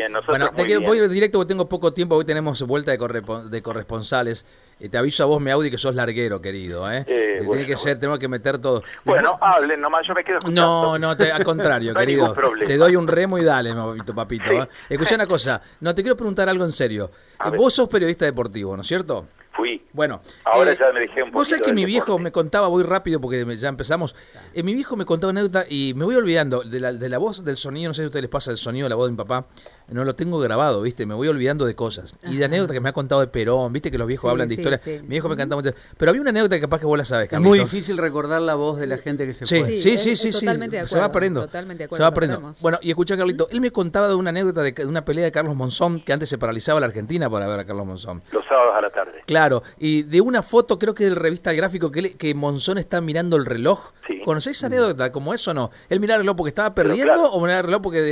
bien, nosotros bueno, muy bien. voy directo porque tengo poco tiempo, hoy tenemos vuelta de corresponsales. Te aviso a vos, Meaudi, que sos larguero, querido, ¿eh? Tiene que ser, tenemos que meter todo. Bueno, hablen nomás, yo me quedo escuchando. No, al contrario, No hay querido. ningún problema. Te doy un remo y dale, papito. Sí. Escuchá una cosa, no, te quiero preguntar algo en serio. Vos sos periodista deportivo, ¿no es cierto? Fui. Bueno, ahora ya me dejé un poquito. Vos sabés que mi viejo deporte. me contaba, voy rápido porque ya empezamos. Mi viejo me contaba una anécdota y me voy olvidando de la voz, del sonido. No sé si a ustedes les pasa el sonido de la voz de mi papá. No lo tengo grabado, ¿viste? Me voy olvidando de cosas. Y de anécdotas que me ha contado de Perón, ¿viste? Que los viejos hablan de historia. Sí. Mi viejo me cantaba mucho. Pero había una anécdota que capaz que vos la sabés, Es Carlito. muy difícil recordar la voz de la gente que se fue. Sí. Totalmente de acuerdo. Se va perdiendo. Totalmente de acuerdo. Se va perdiendo. Bueno, y escucha, Carlito, él me contaba de una anécdota de una pelea de Carlos Monzón, que antes se paralizaba la Argentina para ver a Carlos Monzón. Los sábados a la tarde. Claro, y de una foto, creo que del revista El Gráfico, que Monzón está mirando el reloj. Sí. ¿Conocéis esa anécdota como eso o no? ¿Él miraba el reloj porque estaba perdiendo claro. o miraba el reloj porque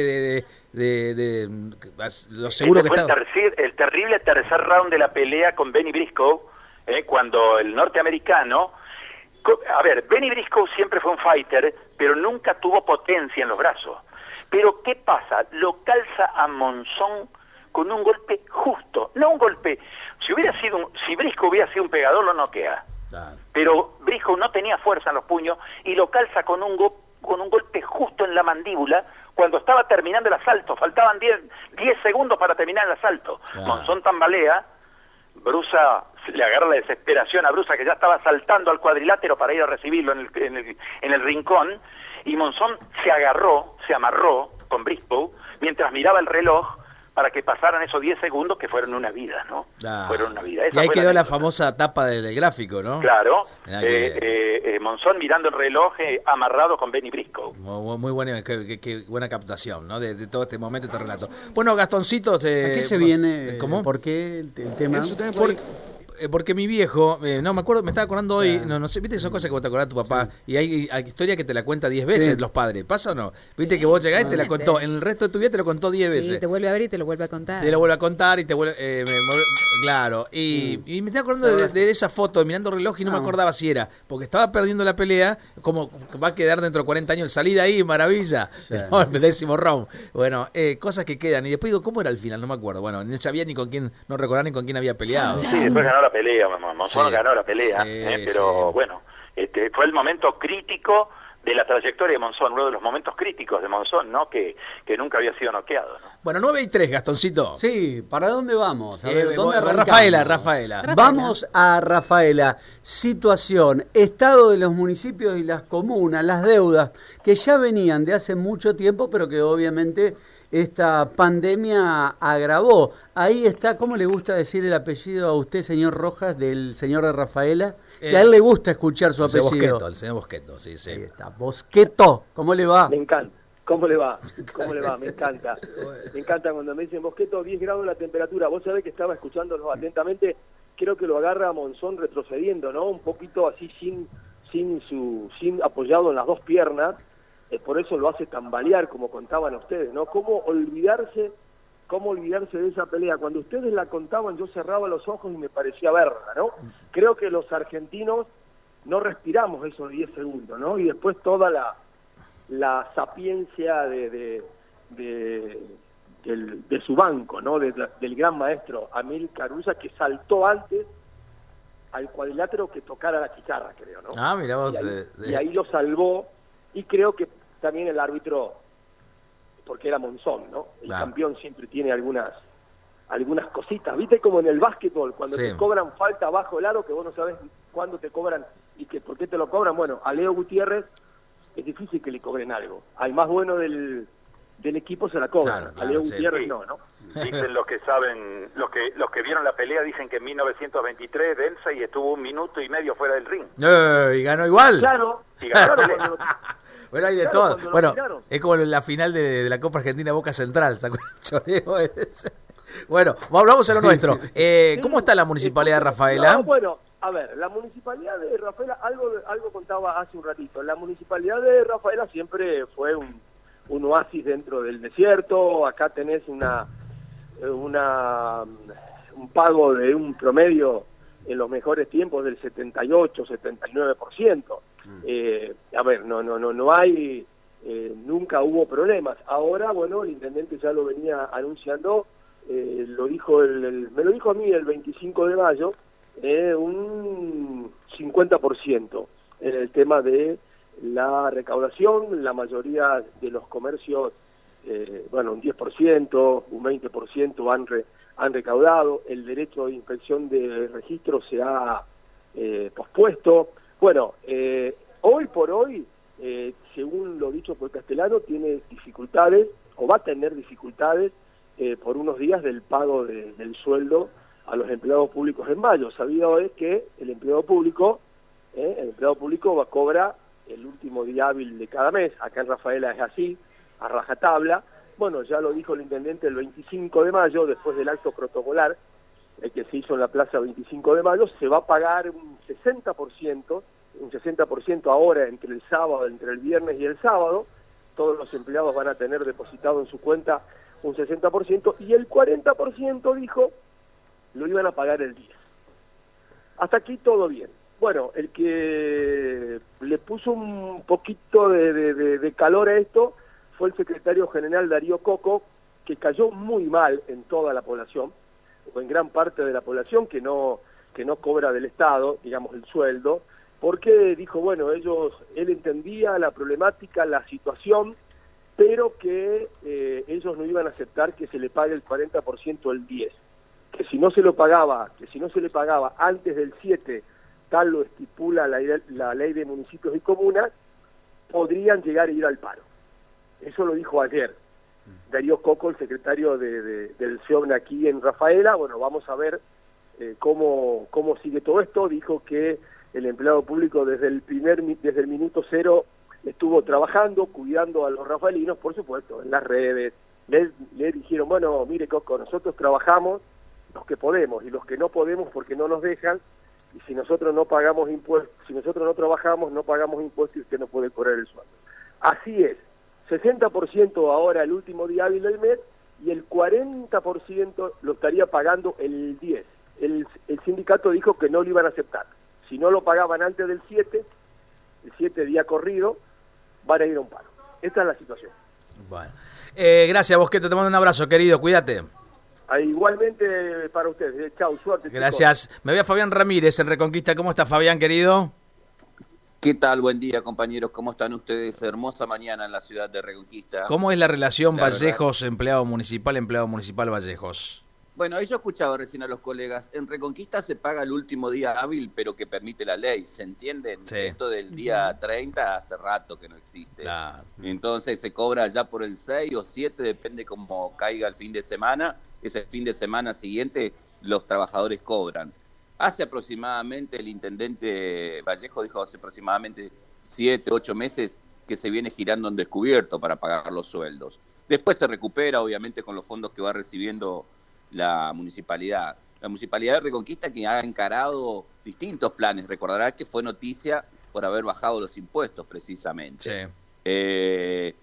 lo seguro que fue estaba? el terrible tercer round de la pelea con Benny Briscoe, cuando el norteamericano... A ver, Benny Briscoe siempre fue un fighter, pero nunca tuvo potencia en los brazos. Pero ¿qué pasa? Lo calza a Monzón con un golpe justo, no un golpe... Si Briscoe hubiera sido un pegador, lo noquea. Claro. Pero Briscoe no tenía fuerza en los puños y lo calza con un golpe justo en la mandíbula cuando estaba terminando el asalto. Faltaban 10 segundos para terminar el asalto. Claro. Monzón tambalea, Brusa le agarra la desesperación a Brusa, que ya estaba saltando al cuadrilátero para ir a recibirlo en el rincón, y Monzón se amarró con Briscoe mientras miraba el reloj para que pasaran esos 10 segundos que fueron una vida, ¿no? Ah. Fueron una vida. Y ahí quedó la anécdota. famosa tapa del Gráfico, ¿no? Claro, Mirá Monzón mirando el reloj amarrado con Benny Briscoe. Muy buena, qué buena captación, ¿no? De todo este momento, este relato. Bueno, Gastoncito... ¿A qué se viene? ¿Cómo? ¿Por qué el tema? Porque mi viejo, no me acuerdo, me estaba acordando hoy, no sé, viste que son cosas que vos te acordás de tu papá, y hay historia que te la cuenta 10 veces los padres, ¿pasa o no? Viste que vos llegás y te la contó, en el resto de tu vida te lo contó 10 veces. Sí, te vuelve a ver y te lo vuelve a contar. Te lo vuelve a contar y te vuelve, claro, y me estaba acordando de esa foto, mirando el reloj y no me acordaba si era, porque estaba perdiendo la pelea, como va a quedar dentro de 40 años, salí de ahí, maravilla, no, el 10º round. Bueno, cosas que quedan, y después digo, ¿cómo era el final? No me acuerdo, bueno, no sabía ni con quién, no recordaba ni con quién había peleado. Sí, después ganó la pelea, Monzón ganó la pelea, pero bueno, fue el momento crítico de la trayectoria de Monzón, uno de los momentos críticos de Monzón, ¿no? Que nunca había sido noqueado, ¿no? Bueno, 9:03, Gastoncito. Sí, ¿para dónde vamos? A ver, ¿dónde arrancamos? Rafaela. Vamos a Rafaela. Situación, estado de los municipios y las comunas, las deudas que ya venían de hace mucho tiempo, pero que obviamente esta pandemia agravó. Ahí está, ¿cómo le gusta decir el apellido a usted, señor Rojas, del señor de Rafaela? Que a él le gusta escuchar su apellido. El señor Bosqueto, sí. Ahí está, Bosqueto, ¿cómo le va? Me encanta. ¿Cómo le va? Me encanta. Me encanta cuando me dicen, Bosqueto, 10 grados la temperatura. Vos sabés que estaba escuchándolo atentamente. Creo que lo agarra a Monzón retrocediendo, ¿no? Un poquito así sin apoyado en las dos piernas. Por eso lo hace tambalear, como contaban ustedes, ¿no? ¿Cómo olvidarse de esa pelea? Cuando ustedes la contaban, yo cerraba los ojos y me parecía verla, ¿no? Creo que los argentinos no respiramos esos 10 segundos, ¿no? Y después toda la sapiencia de su banco, ¿no? Del gran maestro Amílcar Uza, que saltó antes al cuadrilátero que tocara la chitarra, creo, ¿no? Ah, mirá vos. Y ahí lo salvó, y creo que también el árbitro, porque era Monzón, ¿no? El campeón siempre tiene algunas cositas, ¿viste? Como en el básquetbol, cuando te cobran falta bajo el aro, que vos no sabés cuándo te cobran y que por qué te lo cobran. Bueno, a Leo Gutiérrez es difícil que le cobren algo. Al más bueno del equipo se la cobran, a Leo Gutiérrez no. Dicen los que saben, los que vieron la pelea dicen que en 1923 Belsa y estuvo 1 minuto y medio fuera del ring. Y ganó igual. Claro. Y ganó la pelea. Bueno, hay de todo. Bueno, es como la final de la Copa Argentina Boca Central, ¿se acuerdan el choreo ese? Bueno, vamos a lo nuestro. ¿Cómo está la Municipalidad de Rafaela? No, bueno, a ver, la Municipalidad de Rafaela, algo contaba hace un ratito, la Municipalidad de Rafaela siempre fue un oasis dentro del desierto. Acá tenés un pago de un promedio en los mejores tiempos del 78, 79%. A ver, no hay nunca hubo problemas. Ahora, bueno, el intendente ya lo venía anunciando, me lo dijo a mí el 25 de mayo, un 50% en el tema de la recaudación. La mayoría de los comercios, un 10%, un 20% han recaudado. El derecho de inspección de registro se ha pospuesto. Bueno, hoy por hoy, según lo dicho por Castellano, tiene dificultades, o va a tener dificultades, por unos días del pago del sueldo a los empleados públicos en mayo. Sabido es que el empleado público va a cobrar el último día hábil de cada mes. Acá en Rafaela es así, a rajatabla. Bueno, ya lo dijo el intendente el 25 de mayo, después del acto protocolar que se hizo en la plaza 25 de mayo, se va a pagar un 60% ahora entre el viernes y el sábado. Todos los empleados van a tener depositado en su cuenta un 60%, y el 40%, dijo, lo iban a pagar el 10. Hasta aquí todo bien. Bueno, el que le puso un poquito de calor a esto fue el secretario general Darío Coco, que cayó muy mal en toda la población, o en gran parte de la población que no cobra del Estado, digamos, el sueldo, porque dijo, bueno, él entendía la problemática, la situación, pero que ellos no iban a aceptar que se le pague el 40% el 10, que si no se le pagaba antes del 7, tal lo estipula la ley de municipios y comunas, podrían llegar a ir al paro. Eso lo dijo ayer Darío Coco, el secretario del SEOBNA aquí en Rafaela. Bueno, vamos a ver cómo sigue todo esto. Dijo que el empleado público desde el minuto cero estuvo trabajando, cuidando a los rafaelinos, por supuesto, en las redes. Le dijeron, bueno, mire Coco, nosotros trabajamos los que podemos, y los que no podemos porque no nos dejan, y si nosotros no pagamos impuestos, si nosotros no trabajamos, no pagamos impuestos, y usted no puede cobrar el sueldo. Así es, 60% ahora el último día hábil del mes, y el 40% lo estaría pagando el 10. El sindicato dijo que no lo iban a aceptar. Si no lo pagaban antes del 7, el 7 día corrido, van a ir a un paro. Esta es la situación. Bueno, gracias, Bosqueto, te mando un abrazo, querido, cuídate. Igualmente para ustedes. Chau, suerte. Gracias. Chicos. Me voy a Fabián Ramírez en Reconquista. ¿Cómo está, Fabián, querido? ¿Qué tal? Buen día, compañeros. ¿Cómo están ustedes? Hermosa mañana en la ciudad de Reconquista. ¿Cómo es la relación Vallejos, empleado municipal Vallejos? Bueno, yo escuchaba recién a los colegas. En Reconquista se paga el último día hábil, pero que permite la ley. ¿Se entienden? Sí. Esto del día 30 hace rato que no existe. Claro. Entonces se cobra ya por el 6 o 7, depende cómo caiga el fin de semana. Ese fin de semana siguiente los trabajadores cobran. Hace aproximadamente, el intendente Vallejo dijo hace aproximadamente 7, 8 meses que se viene girando en descubierto para pagar los sueldos. Después se recupera, obviamente, con los fondos que va recibiendo la municipalidad. La municipalidad de Reconquista, que ha encarado distintos planes. Recordará que fue noticia por haber bajado los impuestos, precisamente. Sí.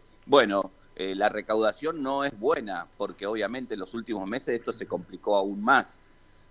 La recaudación no es buena, porque obviamente en los últimos meses esto se complicó aún más.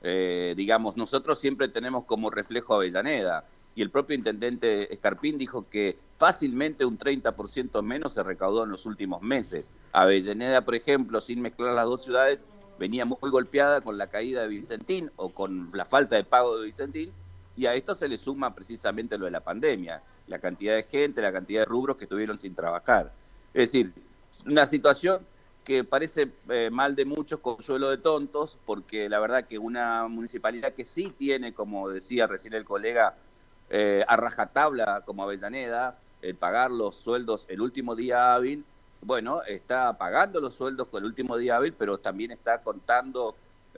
Nosotros siempre tenemos como reflejo Avellaneda, y el propio intendente Escarpín dijo que fácilmente un 30% menos se recaudó en los últimos meses. Avellaneda, por ejemplo, sin mezclar las dos ciudades, venía muy golpeada con la caída de Vicentín o con la falta de pago de Vicentín, y a esto se le suma precisamente lo de la pandemia, la cantidad de gente, la cantidad de rubros que estuvieron sin trabajar. Es decir, una situación que parece mal de muchos, consuelo de tontos, porque la verdad que una municipalidad que sí tiene, como decía recién el colega, a rajatabla como Avellaneda, el pagar los sueldos el último día hábil, bueno, está pagando los sueldos con el último día hábil, pero también está contando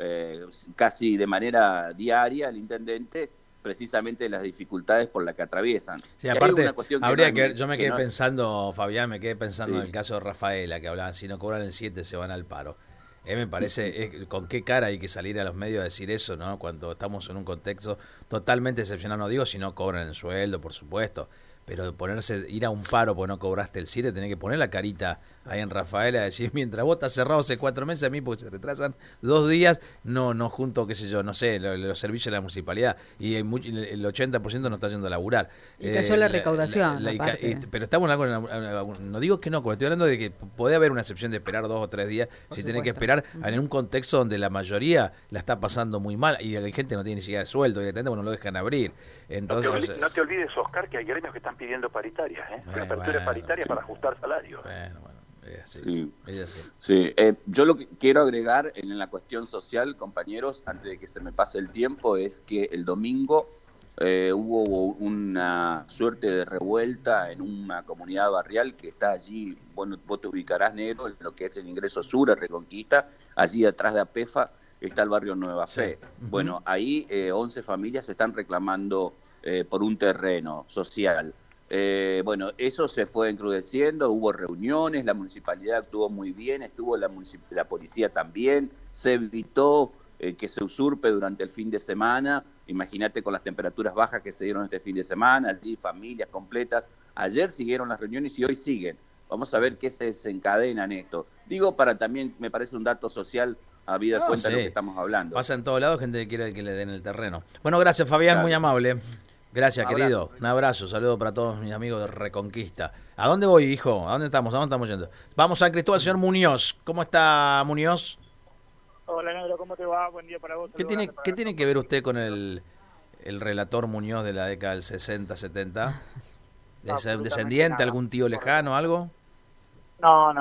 casi de manera diaria el intendente precisamente las dificultades por las que atraviesan. Sí, aparte, habría que ver, yo me quedé pensando, Fabián, en el caso de Rafaela, que hablaban, si no cobran el 7 se van al paro. Me parece, con qué cara hay que salir a los medios a decir eso, ¿no? Cuando estamos en un contexto totalmente excepcional, no digo si no cobran el sueldo, por supuesto, pero ir a un paro porque no cobraste el 7, tenés que poner la carita ahí en Rafaela, decir, mientras vos estás cerrado hace 4 meses, a mí porque se retrasan 2 días, no junto, qué sé yo, no sé, los servicios de la municipalidad, y el 80% no está yendo a laburar. Y cayó la recaudación, pero estamos hablando, no digo que no, estoy hablando de que puede haber una excepción de esperar 2 o 3 días, si tenés que esperar en un contexto donde la mayoría la está pasando muy mal, y la gente no tiene ni siquiera sueldo, directamente no lo dejan abrir. Entonces, no te olvides, Oscar, que hay gremios que están pidiendo paritarias, apertura paritaria para ajustar salarios. Sí. Yo lo que quiero agregar en la cuestión social, compañeros, antes de que se me pase el tiempo, es que el domingo hubo una suerte de revuelta en una comunidad barrial que está allí, bueno, vos te ubicarás, Negro, en lo que es el ingreso sur, Reconquista, allí atrás de APEFA está el barrio Nueva Fe. Bueno, ahí 11 familias están reclamando por un terreno social. Bueno, eso se fue encrudeciendo, hubo reuniones, la municipalidad actuó muy bien, estuvo la policía también, se evitó que se usurpe durante el fin de semana. Imagínate con las temperaturas bajas que se dieron este fin de semana, allí familias completas. Ayer siguieron las reuniones y hoy siguen. Vamos a ver qué se desencadena en esto. Digo, para también, me parece un dato social habida cuenta de lo que estamos hablando. Pasa en todos lados, gente que quiere que le den el terreno. Bueno, gracias, Fabián, claro. Muy amable. Gracias, querido. Un abrazo, saludo para todos mis amigos de Reconquista. ¿A dónde voy, hijo? ¿A dónde estamos? ¿A dónde estamos yendo? Vamos a Cristóbal, señor Muñoz. ¿Cómo está, Muñoz? Hola, Negro, ¿cómo te va? Buen día para vos. ¿Qué tiene que ver usted con el relator Muñoz de la década del 60, 70? ¿Es un descendiente, nada. Algún tío lejano, algo? No.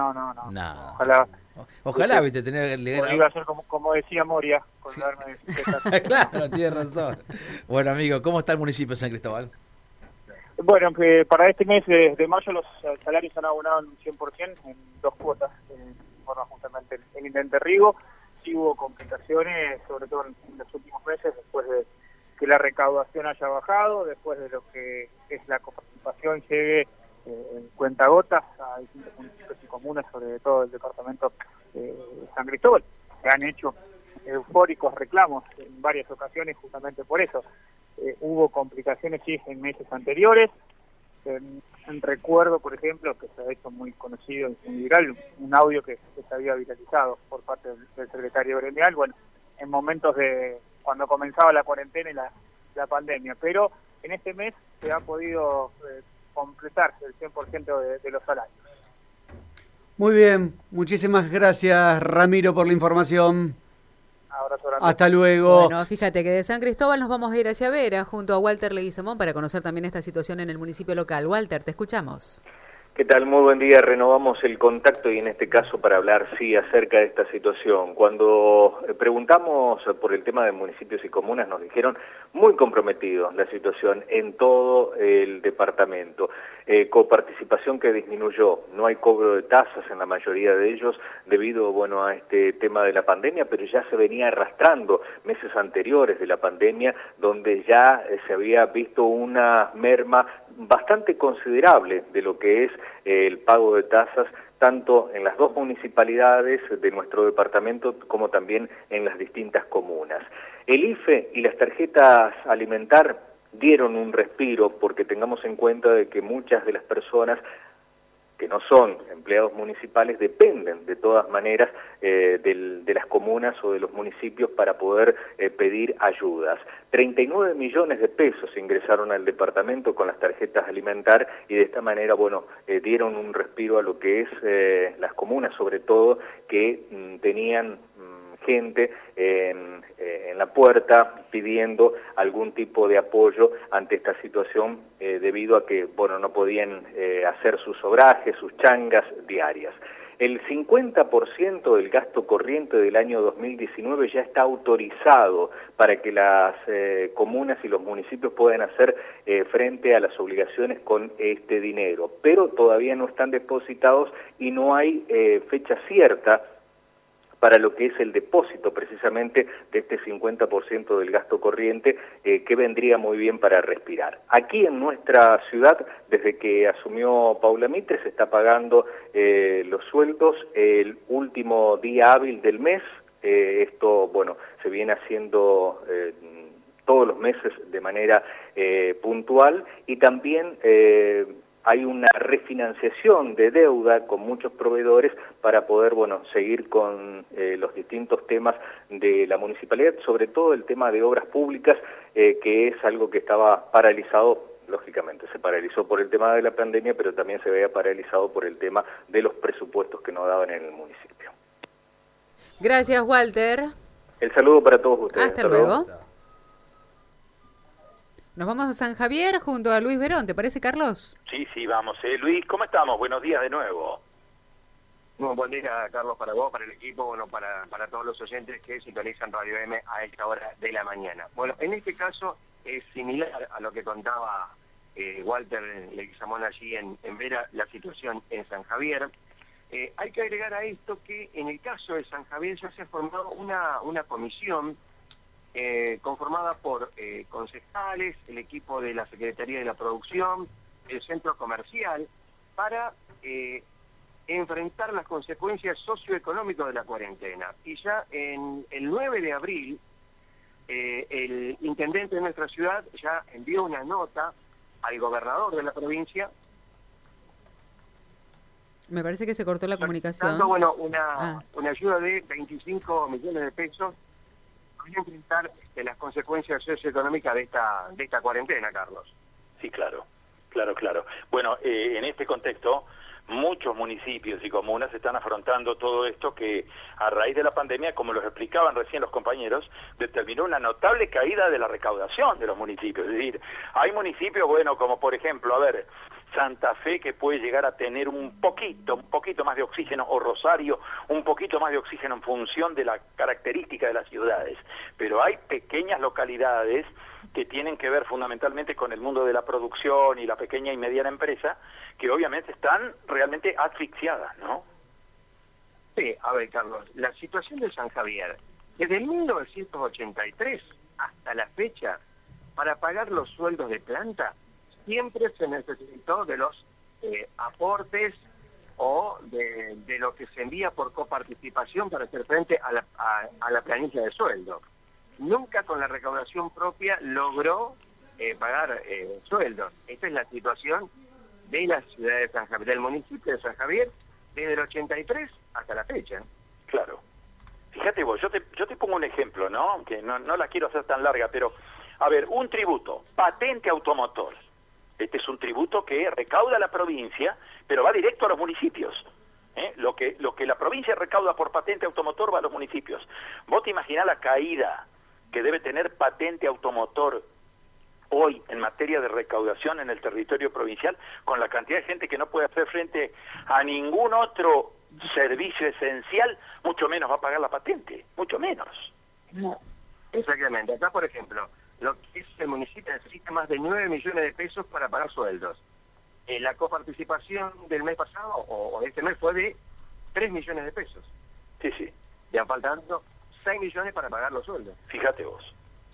Ojalá, viste, tener... Iba a ser como decía Moria, con sí. darme de... Claro, tiene razón. Bueno, amigo, ¿cómo está el municipio de San Cristóbal? Bueno, que para este mes de mayo los salarios han abonado en 100% en 2 cuotas, bueno, justamente en Intendente Rigo. Sí hubo complicaciones, sobre todo en los últimos meses, después de que la recaudación haya bajado, después de lo que es la coparticipación llegue en cuentagotas a distintos municipios y comunas, sobre todo el departamento de San Cristóbal. Se han hecho eufóricos reclamos en varias ocasiones justamente por eso. Hubo complicaciones sí en meses anteriores. Recuerdo, por ejemplo, que se ha hecho muy conocido y muy viral un audio que se había viralizado por parte del secretario gremial, bueno, en momentos de cuando comenzaba la cuarentena y la pandemia, pero en este mes se ha podido completar el 100% de los salarios. Muy bien, muchísimas gracias, Ramiro, por la información. Hasta luego. Bueno, fíjate que de San Cristóbal nos vamos a ir hacia Vera junto a Walter Leguizamón para conocer también esta situación en el municipio local. Walter, te escuchamos. ¿Qué tal? Muy buen día. Renovamos el contacto y en este caso para hablar, sí, acerca de esta situación. Cuando preguntamos por el tema de municipios y comunas nos dijeron muy comprometidos la situación en todo el departamento. Coparticipación que disminuyó, no hay cobro de tasas en la mayoría de ellos debido, bueno, a este tema de la pandemia, pero ya se venía arrastrando meses anteriores de la pandemia donde ya se había visto una merma bastante considerable de lo que es el pago de tasas tanto en las 2 municipalidades de nuestro departamento como también en las distintas comunas. El IFE y las tarjetas alimentar dieron un respiro porque tengamos en cuenta de que muchas de las personas que no son empleados municipales dependen de todas maneras de las comunas o de los municipios para poder pedir ayudas. 39 millones de pesos ingresaron al departamento con las tarjetas alimentar y de esta manera, bueno, dieron un respiro a lo que es las comunas, sobre todo, que tenían gente en la puerta pidiendo algún tipo de apoyo ante esta situación debido a que, bueno, no podían hacer sus obrajes, sus changas diarias. El 50% del gasto corriente del año 2019 ya está autorizado para que las comunas y los municipios puedan hacer frente a las obligaciones con este dinero, pero todavía no están depositados y no hay fecha cierta para lo que es el depósito precisamente de este 50% del gasto corriente que vendría muy bien para respirar. Aquí en nuestra ciudad, desde que asumió Paula Mitre, se está pagando los sueldos el último día hábil del mes. Esto, bueno, se viene haciendo todos los meses de manera puntual y también hay una refinanciación de deuda con muchos proveedores para poder, bueno, seguir con los distintos temas de la municipalidad, sobre todo el tema de obras públicas, que es algo que estaba paralizado. Lógicamente, se paralizó por el tema de la pandemia, pero también se veía paralizado por el tema de los presupuestos que no daban en el municipio. Gracias, Walter. El saludo para todos ustedes. Hasta luego. Nos vamos a San Javier junto a Luis Verón, ¿te parece, Carlos? Sí, vamos. Luis, ¿cómo estamos? Buenos días de nuevo. Bueno, buen día, Carlos, para vos, para el equipo, bueno, para todos los oyentes que sintonizan Radio M a esta hora de la mañana. Bueno, en este caso es similar a lo que contaba Walter Leguizamón allí en Vera, la situación en San Javier. Hay que agregar a esto que en el caso de San Javier ya se ha formado una comisión conformada por concejales, el equipo de la Secretaría de la Producción, el centro comercial, para enfrentar las consecuencias socioeconómicas de la cuarentena. Y ya en el 9 de abril, el intendente de nuestra ciudad ya envió una nota al gobernador de la provincia. Me parece que se cortó la comunicación. Dando, bueno, una ayuda de 25 millones de pesos para enfrentar las consecuencias socioeconómicas de esta cuarentena, Carlos. Sí, claro. Bueno, en este contexto, muchos municipios y comunas están afrontando todo esto que a raíz de la pandemia, como los explicaban recién los compañeros, determinó una notable caída de la recaudación de los municipios. Es decir, hay municipios, bueno, como por ejemplo, Santa Fe, que puede llegar a tener un poquito más de oxígeno, o Rosario, un poquito más de oxígeno en función de la característica de las ciudades. Pero hay pequeñas localidades que tienen que ver fundamentalmente con el mundo de la producción y la pequeña y mediana empresa, que obviamente están realmente asfixiadas, ¿no? Sí, a ver, Carlos, la situación de San Javier, desde 1983 hasta la fecha, para pagar los sueldos de planta, siempre se necesitó de los aportes o de lo que se envía por coparticipación para hacer frente a la planilla de sueldo. Nunca con la recaudación propia logró pagar sueldos. Esta es la situación de la ciudad de San Javier, del municipio de San Javier, desde el 83 hasta la fecha. Claro. Fíjate vos, yo te pongo un ejemplo, ¿no? Que no la quiero hacer tan larga, pero, a ver, un tributo, patente automotor. Este es un tributo que recauda la provincia, pero va directo a los municipios. Lo que la provincia recauda por patente automotor va a los municipios. ¿Vos te imaginás la caída que debe tener patente automotor hoy en materia de recaudación en el territorio provincial, con la cantidad de gente que no puede hacer frente a ningún otro servicio esencial, mucho menos va a pagar la patente, mucho menos? Exactamente. Acá, por ejemplo, lo que es el municipio necesita más de 9 millones de pesos para pagar sueldos. La coparticipación del mes pasado, o de este mes, fue de 3 millones de pesos. Sí. Ya faltando 6 millones para pagar los sueldos. Fíjate vos.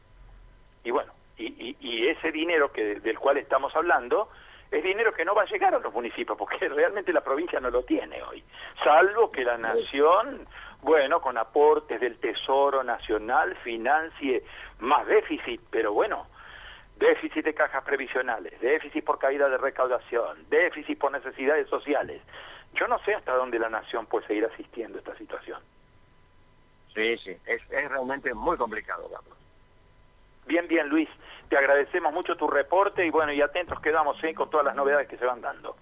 Y bueno, y ese dinero del cual estamos hablando es dinero que no va a llegar a los municipios, porque realmente la provincia no lo tiene hoy, salvo que la nación, bueno, con aportes del Tesoro Nacional, financie más déficit, pero bueno, déficit de cajas previsionales, déficit por caída de recaudación, déficit por necesidades sociales. Yo no sé hasta dónde la nación puede seguir asistiendo a esta situación. Sí, es realmente muy complicado, Carlos. Bien, Luis, te agradecemos mucho tu reporte y bueno, y atentos quedamos con todas las novedades que se van dando.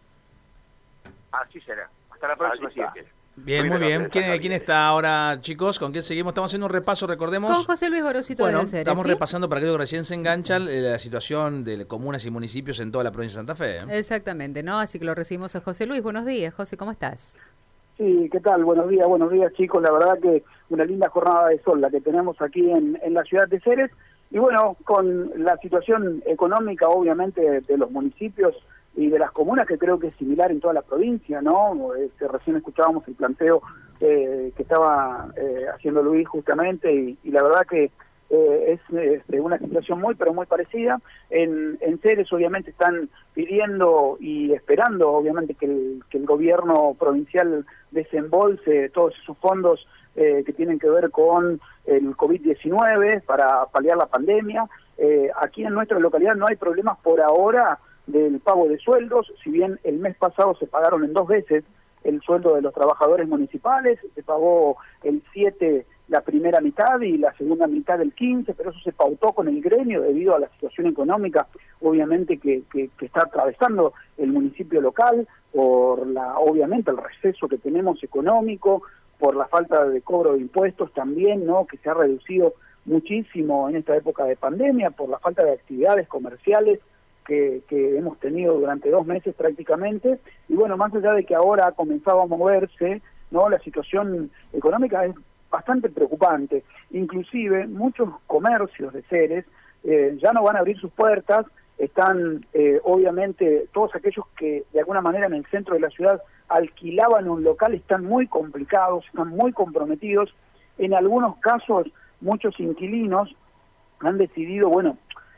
Así será. Hasta la próxima. Bien, muy bien. ¿Quién está ahora, chicos? ¿Con quién seguimos? Estamos haciendo un repaso, recordemos. Con José Luis Gorosito de Ceres. Estamos repasando para aquellos que recién se enganchan la situación de comunas y municipios en toda la provincia de Santa Fe. Exactamente, ¿no? Así que lo recibimos a José Luis. Buenos días, José, ¿cómo estás? Sí, ¿qué tal? Buenos días, chicos. La verdad que una linda jornada de sol la que tenemos aquí en la ciudad de Ceres. Y bueno, con la situación económica, obviamente, de los municipios y de las comunas, que creo que es similar en toda la provincia, ¿no? Recién escuchábamos el planteo que estaba haciendo Luis justamente, y la verdad que es una situación muy, pero muy parecida. En Ceres, obviamente, están pidiendo y esperando, obviamente, que el gobierno provincial desembolse todos esos fondos que tienen que ver con el COVID-19 para paliar la pandemia. Aquí en nuestra localidad no hay problemas por ahora del pago de sueldos. Si bien el mes pasado se pagaron en 2 veces el sueldo de los trabajadores municipales, se pagó el 7 la primera mitad y la segunda mitad el 15, pero eso se pautó con el gremio debido a la situación económica, obviamente, que está atravesando el municipio local, por obviamente el receso que tenemos económico, por la falta de cobro de impuestos también, ¿no?, que se ha reducido muchísimo en esta época de pandemia, por la falta de actividades comerciales que hemos tenido durante 2 meses prácticamente. Y bueno, más allá de que ahora ha comenzado a moverse, ¿no?, la situación económica es bastante preocupante. Inclusive muchos comercios de Ceres ya no van a abrir sus puertas. Están obviamente todos aquellos que de alguna manera en el centro de la ciudad alquilaban un local, están muy complicados, están muy comprometidos. En algunos casos muchos inquilinos han decidido, bueno,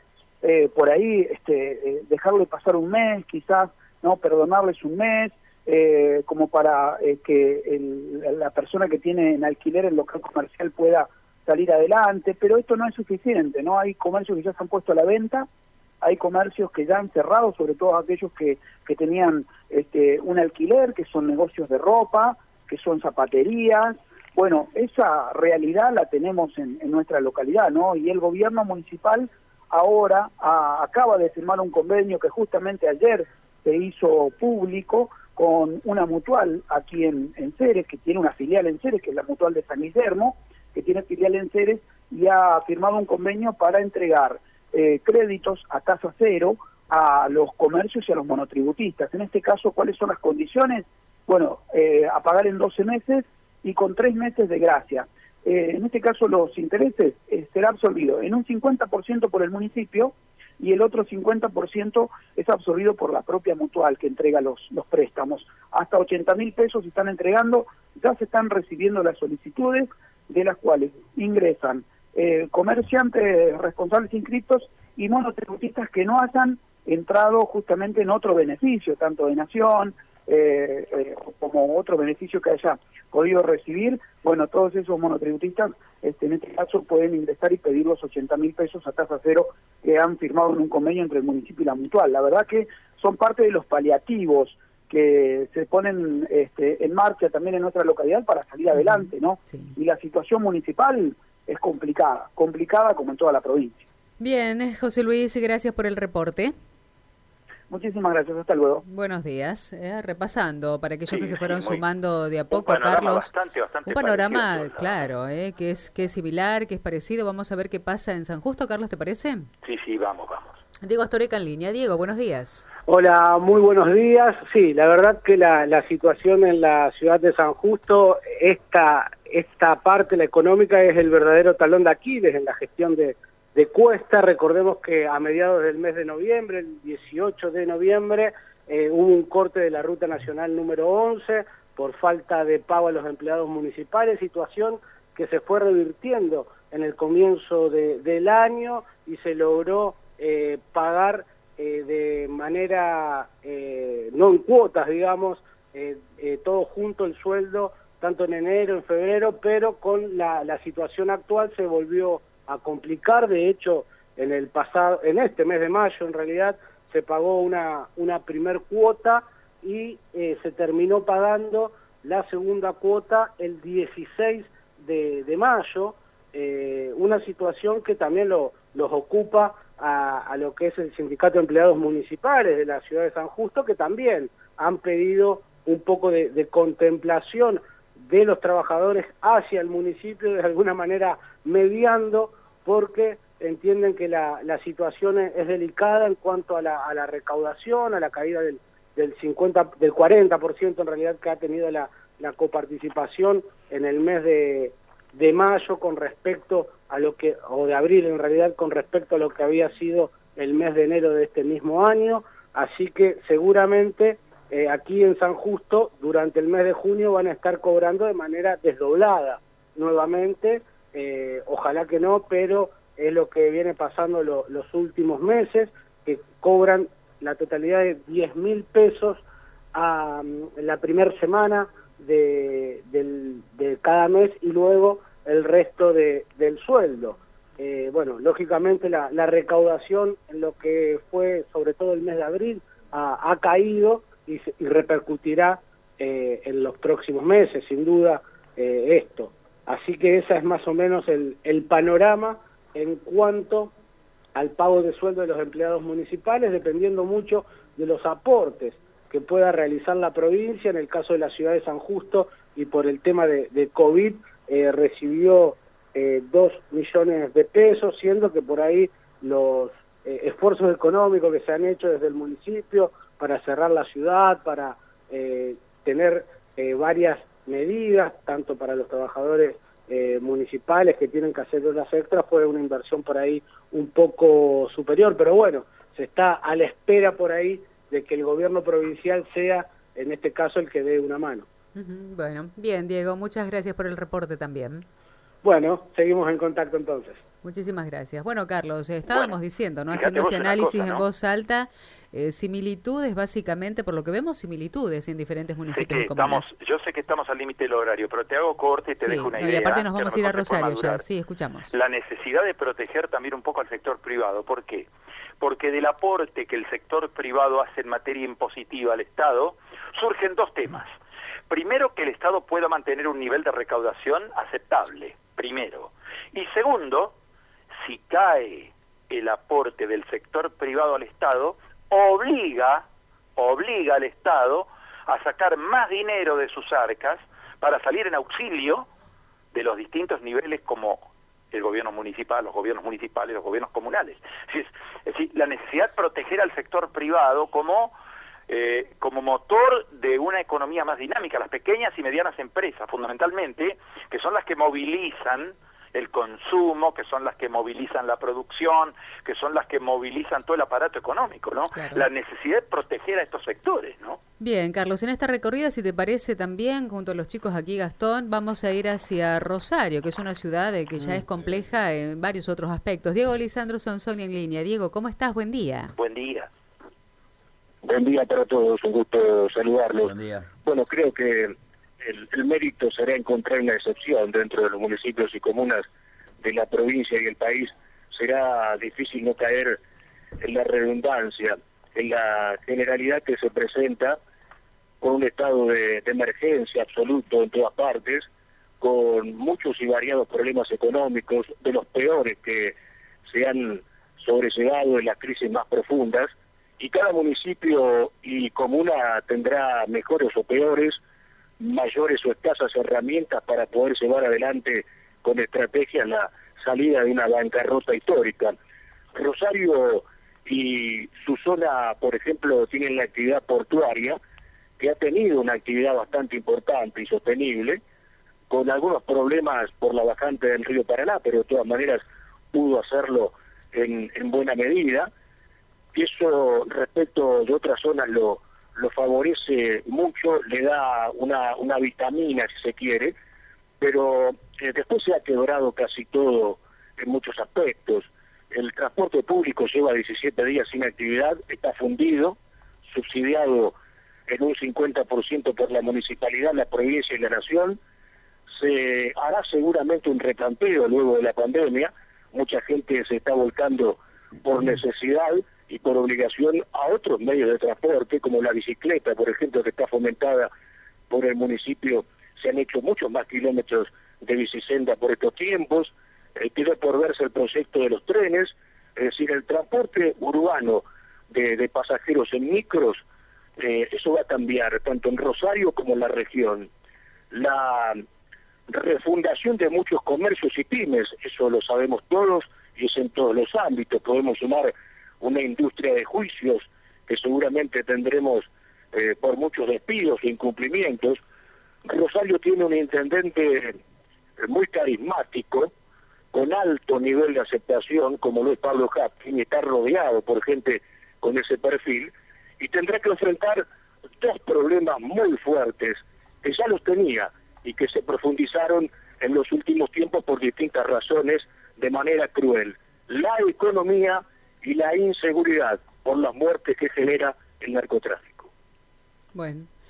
por ahí dejarle pasar un mes, quizás, no perdonarles un mes, como para que la persona que tiene en alquiler el local comercial pueda salir adelante, pero esto no es suficiente, ¿no? Hay comercios que ya se han puesto a la venta, hay comercios que ya han cerrado, sobre todo aquellos que tenían un alquiler, que son negocios de ropa, que son zapaterías. Bueno, esa realidad la tenemos en nuestra localidad, ¿no? Y el gobierno municipal ahora acaba de firmar un convenio que justamente ayer se hizo público con una mutual aquí en Ceres, que tiene una filial en Ceres, que es la Mutual de San Guillermo, que tiene filial en Ceres, y ha firmado un convenio para entregar créditos a tasa cero a los comercios y a los monotributistas. En este caso, ¿cuáles son las condiciones? Bueno, a pagar en 12 meses y con 3 meses de gracia. En este caso, los intereses será absorbido en un 50% por el municipio y el otro 50% es absorbido por la propia mutual que entrega los préstamos. Hasta 80.000 pesos se están entregando, ya se están recibiendo las solicitudes, de las cuales ingresan comerciantes responsables inscritos y monotributistas que no hayan entrado justamente en otro beneficio, tanto de nación como otro beneficio que haya podido recibir. Bueno, todos esos monotributistas en este caso pueden ingresar y pedir los 80.000 pesos a tasa cero que han firmado en un convenio entre el municipio y la mutual. La verdad que son parte de los paliativos que se ponen en marcha también en nuestra localidad para salir adelante, ¿no? Sí. Y la situación municipal es complicada como en toda la provincia. Bien, José Luis, gracias por el reporte. Muchísimas gracias, hasta luego. Buenos días. Repasando, para aquellos que se fueron sumando de a poco, Carlos. Bastante un panorama, claro, que es similar, que es parecido. Vamos a ver qué pasa en San Justo. Carlos, ¿te parece? Sí, vamos. Diego Astoreca en línea. Diego, buenos días. Hola, muy buenos días. Sí, la verdad que la situación en la ciudad de San Justo, esta parte, la económica, es el verdadero talón de Aquiles en la gestión de Cuesta. Recordemos que a mediados del mes de noviembre, el 18 de noviembre, hubo un corte de la Ruta Nacional número 11 por falta de pago a los empleados municipales, situación que se fue revirtiendo en el comienzo del año y se logró pagar de manera, no en cuotas, digamos, todo junto el sueldo, tanto en enero, en febrero, pero con la situación actual se volvió a complicar. De hecho, en este mes de mayo en realidad se pagó una primer cuota y se terminó pagando la segunda cuota el 16 de mayo, una situación que también los ocupa a lo que es el Sindicato de Empleados Municipales de la ciudad de San Justo, que también han pedido un poco de contemplación de los trabajadores hacia el municipio, de alguna manera mediando, porque entienden que la situación es delicada en cuanto a la recaudación, a la caída del 40% en realidad que ha tenido la coparticipación en el mes de mayo con respecto a o de abril en realidad, con respecto a lo que había sido el mes de enero de este mismo año. Así que seguramente aquí en San Justo durante el mes de junio van a estar cobrando de manera desdoblada nuevamente, ojalá que no, pero es lo que viene pasando los últimos meses, que cobran la totalidad de 10.000 pesos a la primera semana de cada mes y luego el resto del sueldo. bueno, lógicamente la recaudación en lo que fue sobre todo el mes de abril ha caído y repercutirá en los próximos meses, sin duda, esto. Así que esa es más o menos el panorama en cuanto al pago de sueldo de los empleados municipales, dependiendo mucho de los aportes que pueda realizar la provincia. En el caso de la ciudad de San Justo, y por el tema de COVID, recibió 2 millones de pesos, siendo que por ahí los esfuerzos económicos que se han hecho desde el municipio para cerrar la ciudad, para tener varias medidas, tanto para los trabajadores municipales que tienen que hacer horas extras, fue una inversión por ahí un poco superior, pero bueno, se está a la espera por ahí de que el gobierno provincial sea, en este caso, el que dé una mano. Bueno, bien, Diego, muchas gracias por el reporte también. Bueno, seguimos en contacto entonces. Muchísimas gracias. Bueno, Carlos, estábamos diciendo, ¿no? Haciendo este análisis en voz alta, similitudes básicamente, por lo que vemos, similitudes en diferentes municipios y comunas. Yo sé que estamos al límite del horario, pero te hago corte y te dejo una idea. Y aparte nos vamos a ir a Rosario ya, sí, escuchamos. La necesidad de proteger también un poco al sector privado. ¿Por qué? Porque del aporte que el sector privado hace en materia impositiva al Estado, surgen 2 temas. Primero, que el Estado pueda mantener un nivel de recaudación aceptable, primero. Y segundo, si cae el aporte del sector privado al Estado, obliga al Estado a sacar más dinero de sus arcas para salir en auxilio de los distintos niveles como el gobierno municipal, los gobiernos municipales, los gobiernos comunales. Es decir, la necesidad de proteger al sector privado como motor de una economía más dinámica, las pequeñas y medianas empresas, fundamentalmente, que son las que movilizan el consumo, que son las que movilizan la producción, que son las que movilizan todo el aparato económico, ¿no? Claro. La necesidad de proteger a estos sectores, ¿no? Bien, Carlos, en esta recorrida, si te parece también, junto a los chicos aquí, Gastón, vamos a ir hacia Rosario, que es una ciudad que ya es compleja en varios otros aspectos. Diego Lisandro Sonsoni en línea. Diego, ¿cómo estás? Buen día. Buen día. Buen día para todos, un gusto saludarlos. Buen día. Bueno, creo que el mérito será encontrar una excepción dentro de los municipios y comunas de la provincia y el país. Será difícil no caer en la redundancia, en la generalidad que se presenta con un estado de emergencia absoluto en todas partes, con muchos y variados problemas económicos, de los peores que se han sobrellevado en las crisis más profundas, y cada municipio y comuna tendrá mejores o peores, mayores o escasas herramientas para poder llevar adelante con estrategias la salida de una bancarrota histórica. Rosario y su zona, por ejemplo, tienen la actividad portuaria, que ha tenido una actividad bastante importante y sostenible, con algunos problemas por la bajante del río Paraná, pero de todas maneras pudo hacerlo en buena medida. Y eso respecto de otras zonas lo favorece mucho, le da una vitamina si se quiere, pero después se ha quebrado casi todo en muchos aspectos. El transporte público lleva 17 días sin actividad, está fundido, subsidiado en un 50% por la municipalidad, la provincia y la nación. Se hará seguramente un replanteo luego de la pandemia, mucha gente se está volcando por necesidad y por obligación a otros medios de transporte, como la bicicleta, por ejemplo, que está fomentada por el municipio. Se han hecho muchos más kilómetros de bicisenda por estos tiempos. Quedó por verse el proyecto de los trenes, es decir, el transporte urbano de pasajeros en micros, eso va a cambiar tanto en Rosario como en la región. La refundación de muchos comercios y pymes, eso lo sabemos todos y es en todos los ámbitos. Podemos sumar una industria de juicios que seguramente tendremos por muchos despidos e incumplimientos. Rosario tiene un intendente muy carismático, con alto nivel de aceptación, como lo es Pablo Hapkin, y está rodeado por gente con ese perfil, y tendrá que enfrentar 2 problemas muy fuertes, que ya los tenía, y que se profundizaron en los últimos tiempos por distintas razones, de manera cruel: la economía y la inseguridad, por las muertes que genera el narcotráfico. Bueno,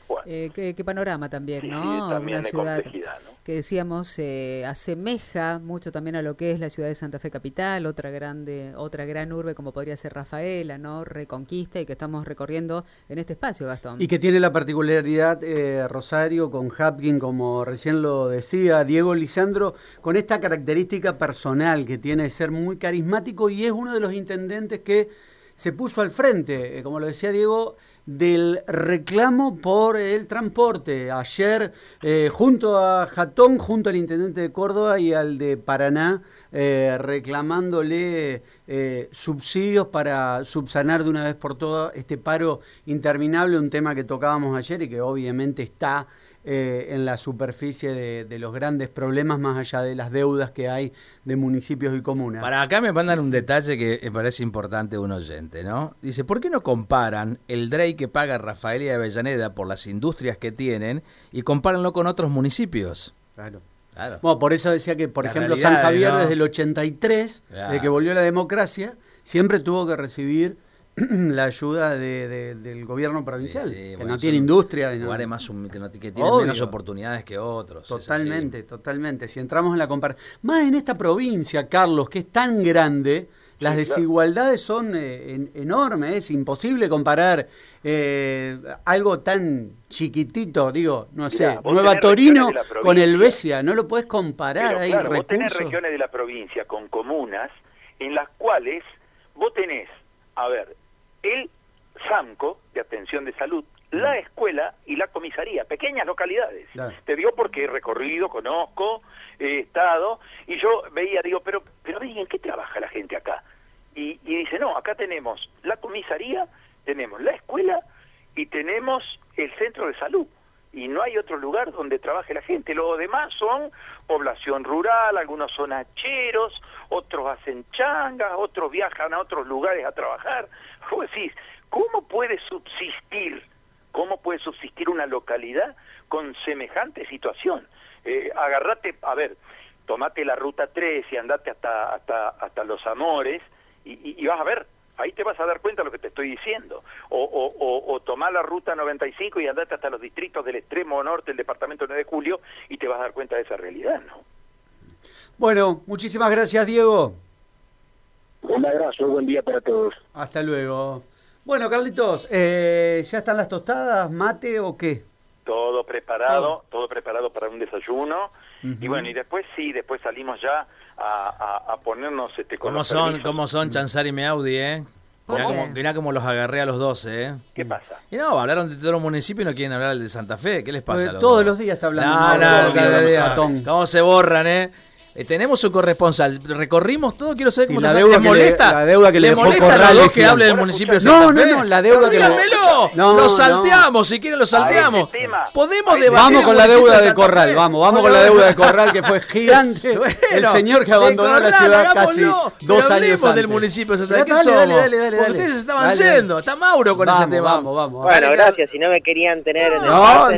Qué panorama también, ¿no? Sí, también una de ciudad complejidad, ¿no? que decíamos asemeja mucho también a lo que es la ciudad de Santa Fe capital, otra gran urbe como podría ser Rafaela, ¿no? Reconquista, y que estamos recorriendo en este espacio, Gastón. Y que tiene la particularidad, Rosario, con Hapkin, como recién lo decía Diego Lisandro, con esta característica personal que tiene de ser muy carismático, y es uno de los intendentes que se puso al frente, como lo decía Diego, del reclamo por el transporte. Ayer, junto a Jatón, junto al intendente de Córdoba y al de Paraná, reclamándole subsidios para subsanar de una vez por todas este paro interminable, un tema que tocábamos ayer y que obviamente está en la superficie de los grandes problemas, más allá de las deudas que hay de municipios y comunas. Para acá me mandan un detalle que me parece importante un oyente, ¿no? Dice, ¿por qué no comparan el DREI que paga Rafaela y Avellaneda por las industrias que tienen y compáranlo con otros municipios? Claro. Bueno, por eso decía que, por ejemplo, San Javier, ¿no? Desde el 83, desde que volvió la democracia, siempre tuvo que recibir la ayuda del gobierno provincial, que bueno, no tiene industria. Lugares más que tienen menos oportunidades que otros. Totalmente. Si entramos en la comparación, más en esta provincia, Carlos, que es tan grande, las desigualdades son enormes. Es imposible comparar algo tan chiquitito, digo, no sé, Nueva Torino con Helvecia, no lo puedes comparar. Hay recursos. Vos tenés regiones de la provincia con comunas en las cuales vos tenés, el SAMCO, de atención de salud, la escuela y la comisaría, pequeñas localidades. Claro. Te digo porque he recorrido, conozco, he estado, y yo veía, digo, pero ¿en qué trabaja la gente acá? Y dice, no, acá tenemos la comisaría, tenemos la escuela y tenemos el centro de salud. Y no hay otro lugar donde trabaje la gente. Lo demás son población rural, algunos son hacheros, otros hacen changas, otros viajan a otros lugares a trabajar. Vos decís, ¿cómo puede subsistir una localidad con semejante situación? Tomate la ruta 3 y andate hasta Los Amores y vas a ver. Ahí te vas a dar cuenta de lo que te estoy diciendo. O tomá la ruta 95 y andate hasta los distritos del extremo norte del departamento 9 de Julio y te vas a dar cuenta de esa realidad, ¿no? Bueno, muchísimas gracias, Diego. Un abrazo, buen día para todos. Hasta luego. Bueno, Carlitos, ¿ya están las tostadas, mate o qué? Todo preparado para un desayuno. Y bueno, y después salimos ya a ponernos ¿Cómo son Chanzar y Meaudi, Mirá cómo los agarré a los dos, ¿Qué pasa? Y no, hablaron de todos los municipios y no quieren hablar del de Santa Fe. ¿Qué les pasa a los todos dos? Los días está hablando. No. ¿Cómo se borran, Tenemos un corresponsal, recorrimos todo, quiero saber cómo la deuda molesta. ¿Le molesta a los dos que hable del municipio de Santa Fe? No, la deuda que lo salteamos, si quieren lo salteamos. Podemos debatir. Vamos con la deuda de Corral, vamos con la deuda de Corral, que fue gigante. El señor que abandonó la ciudad casi 2 años antes. Del municipio de Santa Fe. ¿Qué somos? Porque ustedes se estaban yendo. Está Mauro con ese tema. Vamos. Bueno, gracias, si no me querían tener en el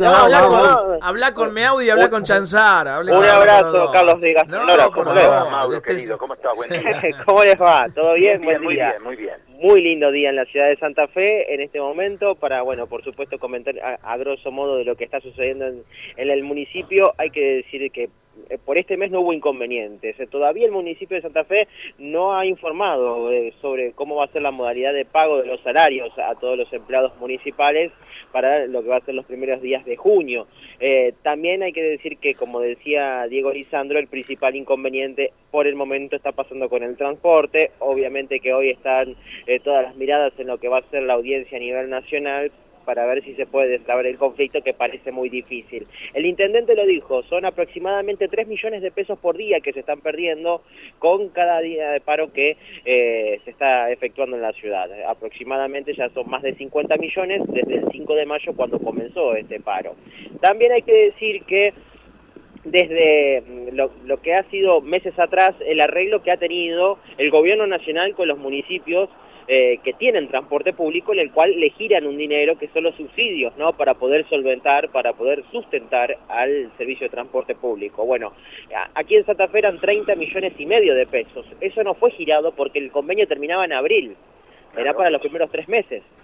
Habla con Meaudi y habla con Chanzar. Un abrazo, Carlos de Gastón. ¿Cómo le va, Mauro, querido? ¿Cómo estás? Buen día. ¿Cómo les va? ¿Todo bien? Muy día. Muy bien. Muy lindo día en la ciudad de Santa Fe en este momento para, por supuesto, comentar a grosso modo de lo que está sucediendo en el municipio. Hay que decir que por este mes no hubo inconvenientes. Todavía el municipio de Santa Fe no ha informado sobre cómo va a ser la modalidad de pago de los salarios a todos los empleados municipales para lo que va a ser los primeros días de junio. También hay que decir que, como decía Diego Lisandro, el principal inconveniente por el momento está pasando con el transporte. Obviamente que hoy están todas las miradas en lo que va a ser la audiencia a nivel nacional para ver si se puede destrabar el conflicto, que parece muy difícil. El intendente lo dijo, son aproximadamente 3 millones de pesos por día que se están perdiendo con cada día de paro que se está efectuando en la ciudad. Aproximadamente ya son más de 50 millones desde el 5 de mayo cuando comenzó este paro. También hay que decir que desde lo que ha sido meses atrás, el arreglo que ha tenido el gobierno nacional con los municipios que tienen transporte público, en el cual le giran un dinero que son los subsidios, ¿no? Para poder solventar, para poder sustentar al servicio de transporte público. Bueno, aquí en Santa Fe eran 30 millones y medio de pesos. Eso no fue girado porque el convenio terminaba en abril. Era para los primeros 3 meses.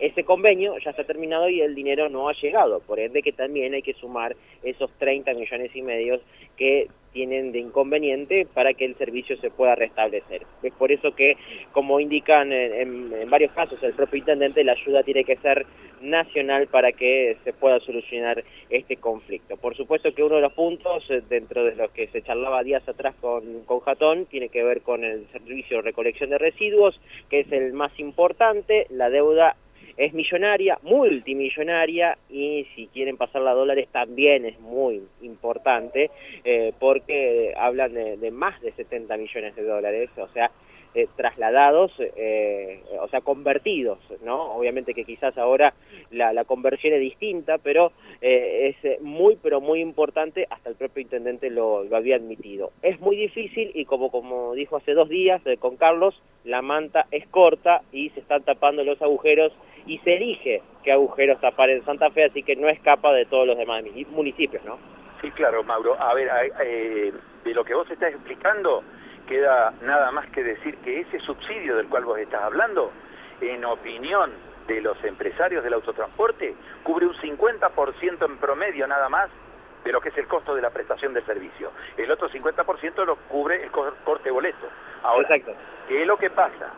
ese convenio ya está terminado y el dinero no ha llegado, por ende que también hay que sumar esos 30 millones y medio que tienen de inconveniente para que el servicio se pueda restablecer. Es por eso que, como indican en varios casos el propio intendente, la ayuda tiene que ser nacional para que se pueda solucionar este conflicto. Por supuesto que uno de los puntos, dentro de los que se charlaba días atrás con Jatón, tiene que ver con el servicio de recolección de residuos, que es el más importante. La deuda es millonaria, multimillonaria, y si quieren pasarla a dólares también es muy importante, porque hablan de más de 70 millones de dólares, o sea, trasladados, o sea, convertidos, ¿no? Obviamente que quizás ahora la conversión es distinta, pero es muy, pero muy importante, hasta el propio intendente lo había admitido. Es muy difícil y como dijo hace 2 días con Carlos, la manta es corta y se están tapando los agujeros y se elige qué agujeros tapar en Santa Fe, así que no escapa de todos los demás municipios, ¿no? Sí, claro, Mauro. A ver, de lo que vos estás explicando, queda nada más que decir que ese subsidio del cual vos estás hablando, en opinión de los empresarios del autotransporte, cubre un 50% en promedio nada más de lo que es el costo de la prestación del servicio. El otro 50% lo cubre el corte boleto. Ahora, exacto. ¿Qué es lo que pasa?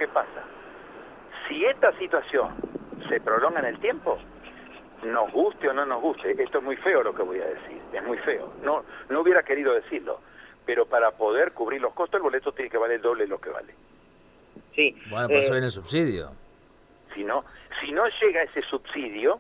Si esta situación se prolonga en el tiempo, nos guste o no nos guste, esto es muy feo lo que voy a decir, es muy feo. No hubiera querido decirlo, pero para poder cubrir los costos, el boleto tiene que valer el doble de lo que vale. Sí. Bueno, por eso viene el subsidio. Si no llega ese subsidio,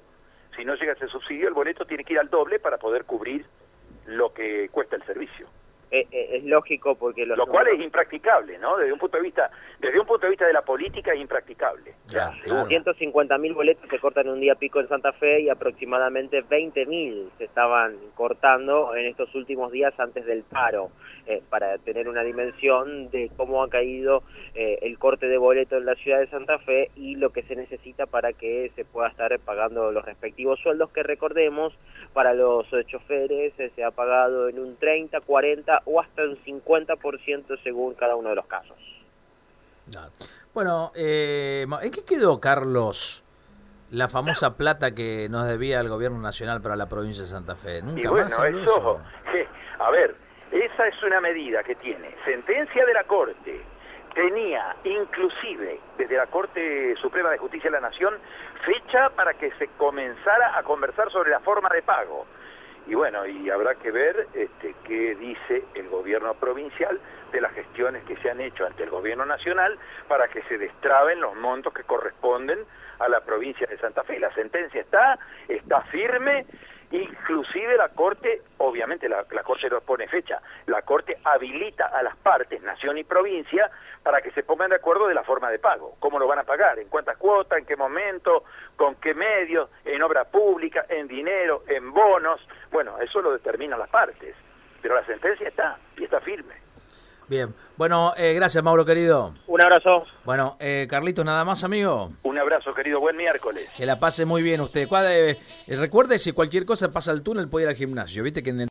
el boleto tiene que ir al doble para poder cubrir lo que cuesta el servicio. Es lógico porque lo cual es impracticable, ¿no? Desde un punto de vista de la política es impracticable. Claro. 150.000 boletos se cortan en un día pico en Santa Fe y aproximadamente 20.000 se estaban cortando en estos últimos días antes del paro, para tener una dimensión de cómo ha caído el corte de boleto en la ciudad de Santa Fe y lo que se necesita para que se pueda estar pagando los respectivos sueldos, que recordemos, para los choferes se ha pagado en un 30, 40 o hasta un 50% según cada uno de los casos. Bueno, ¿en qué quedó, Carlos, la famosa plata que nos debía el gobierno nacional para la provincia de Santa Fe? ¿Nunca más habló eso? A ver, esa es una medida que tiene sentencia de la Corte, tenía inclusive desde la Corte Suprema de Justicia de la Nación fecha para que se comenzara a conversar sobre la forma de pago. Y bueno, y habrá que ver qué dice el gobierno provincial de las gestiones que se han hecho ante el gobierno nacional para que se destraben los montos que corresponden a la provincia de Santa Fe. La sentencia está firme, inclusive la Corte, obviamente la Corte no pone fecha, la Corte habilita a las partes, nación y provincia, para que se pongan de acuerdo de la forma de pago, cómo lo van a pagar, en cuántas cuotas, en qué momento, con qué medios, en obra pública, en dinero, en bonos. Bueno, eso lo determinan las partes, pero la sentencia está, y está firme. Bien, bueno, gracias, Mauro, querido. Un abrazo. Bueno, Carlitos, ¿nada más, amigo? Un abrazo, querido, buen miércoles. Que la pase muy bien usted. Recuerde, si cualquier cosa pasa al túnel, puede ir al gimnasio, viste que en